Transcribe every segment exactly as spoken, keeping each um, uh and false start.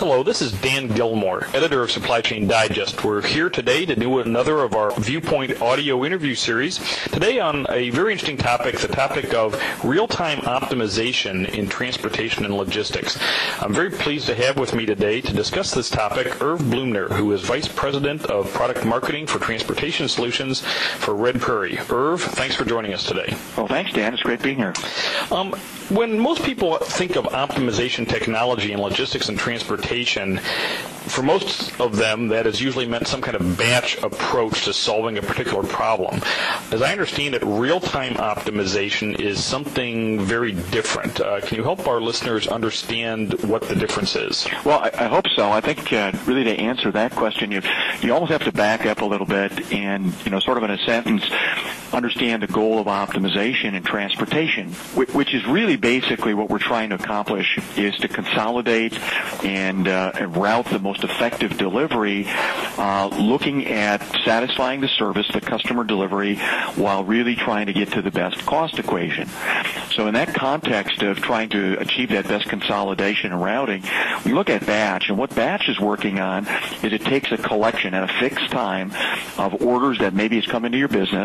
Hello, this is Dan Gilmore, editor of Supply Chain Digest. We're here today to do another of our Viewpoint audio interview series. Today on a very interesting topic, the topic of real-time optimization in transportation and logistics. I'm very pleased to have with me today to discuss this topic Irv Blumner, who is Vice President of Product Marketing for Transportation Solutions for Red Prairie. Irv, thanks for joining us today. Well, thanks, Dan. It's great being here. Um, when most people think of optimization technology in logistics and transportation, for most of them, that has usually meant some kind of batch approach to solving a particular problem. As I understand it, real-time optimization is something very different. Uh, can you help our listeners understand what the difference is? Well, I, I hope so. I think uh, really to answer that question, you you almost have to back up a little bit and, you know, sort of in a sentence, understand the goal of optimization in transportation, which, which is really basically what we're trying to accomplish is to consolidate and, uh, and route the most effective delivery, uh, looking at satisfying the service, the customer delivery, while really trying to get to the best cost equation. So in that context of trying to achieve that best consolidation and routing, we look at batch, and what batch is working on is it takes a collection at a fixed time of orders that maybe has come into your business,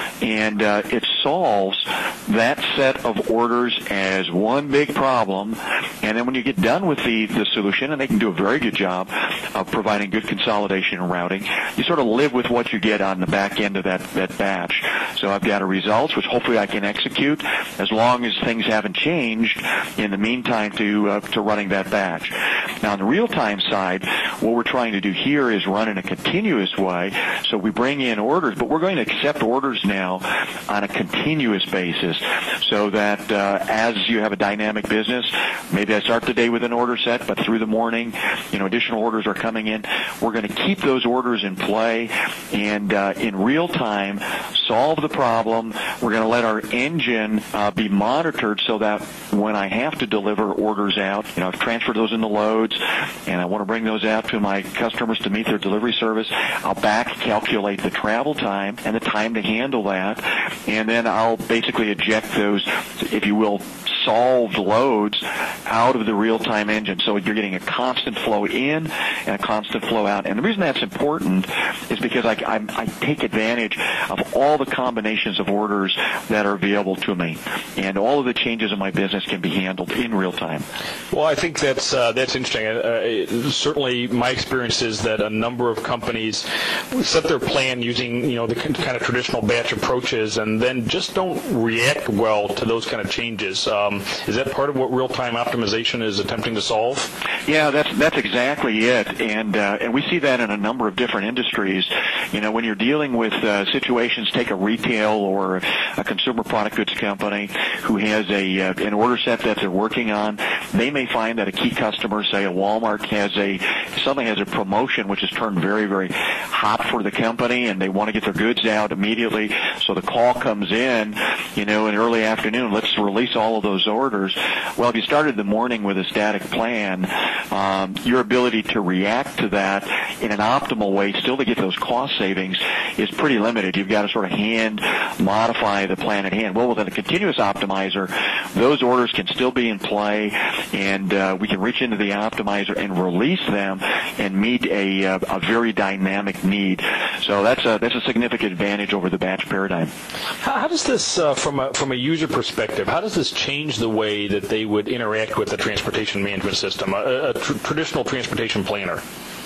and uh, it solves that set of orders as one big problem, and then when you get done with the, the solution, and they can do a very good job of providing good consolidation and routing, you sort of live with what you get on the back end of that, that batch. So I've got a results, which hopefully I can execute as long as things haven't changed in the meantime to, uh, to running that batch. Now, on the real-time side, what we're trying to do here is run in a continuous way. So we bring in orders, but we're going to accept orders now on a continuous basis so that uh, as you have a dynamic business, maybe I start the day with an order set, but through the morning, you know, additional orders are coming in. We're going to keep those orders in play and uh, in real time solve the problem. We're going to let our engine uh, be monitored so that when I have to deliver orders out, you know, I've transferred those into loads and I want to bring those out to my customers to meet their delivery service, I'll back calculate the travel time and the time to handle that, and then I'll basically eject those, if you will, solved loads out of the real-time engine. So you're getting a constant flow in and a constant flow out. And the reason that's important is because I, I, I take advantage of all the combinations of orders that are available to me. And all of the changes in my business can be handled in real time. Well, I think that's uh, that's interesting. Uh, certainly my experience is that a number of companies set their plan using, you know, the kind of traditional batch approaches and then just don't react well to those kind of changes. Um, is that part of what real-time optimization is attempting to solve? Yeah, that's that's exactly it, and uh, and we see that in a number of different industries. You know, when you're dealing with uh, situations, take a retail or a consumer product goods company who has a uh, an order set that they're working on, they may find that a key customer, say a Walmart, has a suddenly has a promotion which has turned very very hot for the company, and they want to get their goods out immediately. So the call comes in, you know, in early afternoon. Let's release all of those orders. Well, if you started the morning with a static plan, um, your ability to react to that in an optimal way, still to get those cost savings, is pretty limited. You've got to sort of hand modify the plan at hand. Well, with a continuous optimizer, those orders can still be in play, and uh, we can reach into the optimizer and release them and meet a, uh, a very dynamic need. So that's a, that's a significant advantage over the batch paradigm. How, how does this, uh, from a from a user perspective, how does this change the way that they would interact with the transportation management system, a, a tr- traditional transportation planner?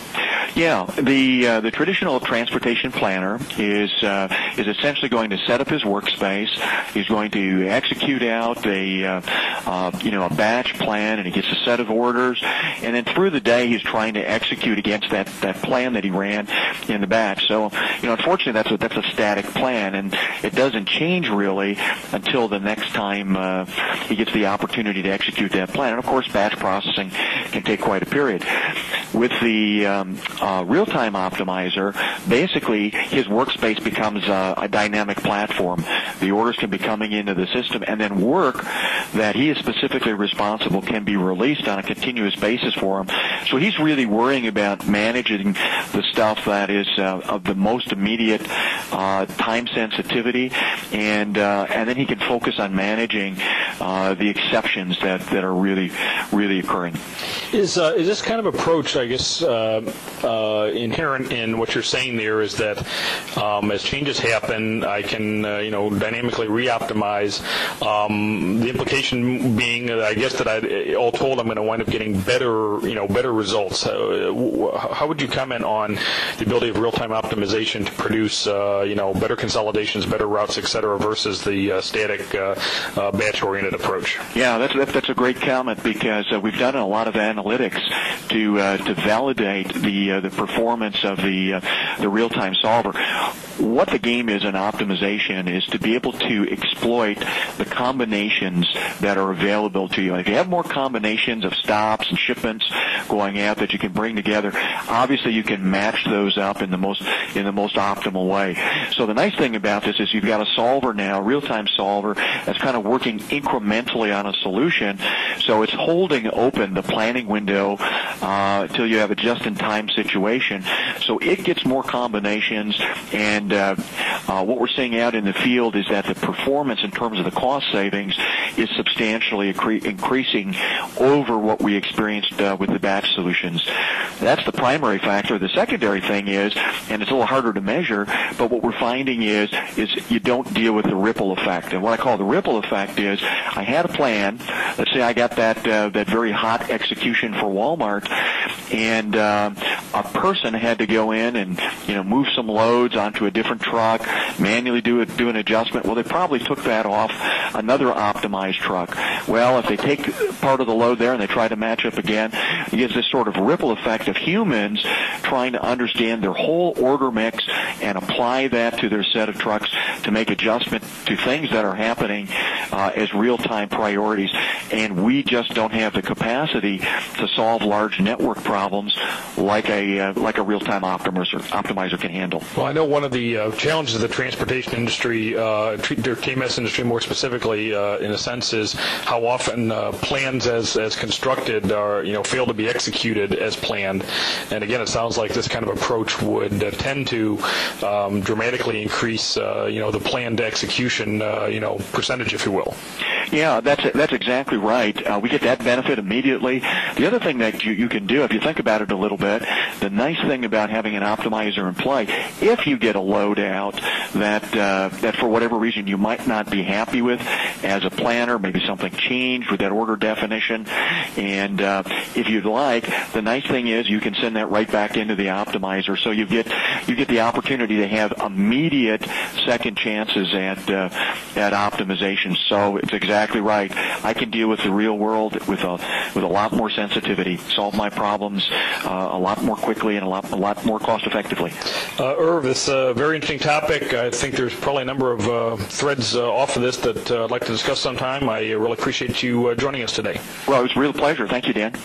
Yeah, the uh, the traditional transportation planner is uh, is essentially going to set up his workspace. He's going to execute out a uh, uh, you know a batch plan, and he gets a set of orders, and then through the day he's trying to execute against that, that plan that he ran in the batch. So you know, unfortunately, that's a, that's a static plan, and it doesn't change really until the next time uh, he gets the opportunity to execute that plan. And of course, batch processing can take quite a period. With the um, uh, real-time optimizer, basically his workspace becomes uh, a dynamic platform. The orders can be coming into the system, and then work that he is specifically responsible can be released on a continuous basis for him. So he's really worrying about managing the stuff that is uh, of the most immediate uh, time sensitivity, and uh, and then he can focus on managing uh, the exceptions that, that are really, really occurring. Is uh, is this kind of approach, I guess, uh, uh, inherent in what you're saying there is that um, as changes happen, I can, uh, you know, dynamically re-optimize, um, the implication being, uh, I guess, that I, all told, I'm going to wind up getting better, you know, better results. Uh, how would you comment on the ability of real-time optimization to produce, uh, you know, better consolidations, better routes, et cetera, versus the uh, static uh, uh, batch-oriented approach? Yeah, that's that's a great comment, because uh, we've done a lot of analytics to uh, to validate the uh, the performance of the uh, the real-time solver. What the game is in optimization is to be able to exploit the combinations that are available to you. If you have more combinations of stops and shipments going out that you can bring together, obviously you can match those up in the most in the most optimal way. So the nice thing about this is you've got a solver now, a real-time solver, that's kind of working incrementally on a solution. So it's holding open the planning window uh, until you have a just-in-time situation. So it gets more combinations, and uh, uh, what we're seeing out in the field is that the performance in terms of the cost savings is substantially accre- increasing over what we experienced uh, with the batch solutions. That's the primary factor. The secondary thing is, and it's a little harder to measure, but what we're finding is is you don't deal with the ripple effect. And what I call the ripple effect is, I had a plan. Let's say I got that uh, that very hot execution for Walmart, and uh, a person had to go in and you know move some loads onto a different truck, manually do a, do an adjustment. Well, they probably took that off another optimized truck. Well, if they take part of the load there and they try to match up again, you get this sort of ripple effect of humans trying to understand their whole order mix and apply that to their set of trucks to make adjustment to things that are happening uh, as real-time priorities. And we just don't have the capacity to solve large network problems like a uh, like a real-time optimizer, optimizer can handle. Well, I know one of the uh, challenges of the transportation industry, uh, the K M S industry more specifically, uh, in a sense, is how often uh, plans as as constructed are you know fail to be executed as planned. And again, it sounds like this kind of approach would uh, tend to um, dramatically increase uh, you know the planned execution uh, you know percentage, if you will. Yeah, that's that's exactly right. Uh, we get that benefit immediately. The other thing that you, you can do, if you think about it a little bit, the nice thing about having an optimizer in play, if you get a load out that uh, that for whatever reason you might not be happy with as a planner, maybe something changed with that order definition, and uh, if you'd like, the nice thing is you can send that right back into the optimizer, so you get you get the opportunity to have immediate second chances at uh, at optimization. So it's exactly right. I can deal with the real world with a with a lot more sensitivity, solve my problems uh, a lot more quickly and a lot a lot more cost effectively. Uh, Irv, this is a very interesting topic. I think there's probably a number of uh, threads uh, off of this that uh, I'd like to discuss sometime. I really appreciate you uh, joining us today. Well, it was a real pleasure. Thank you, Dan.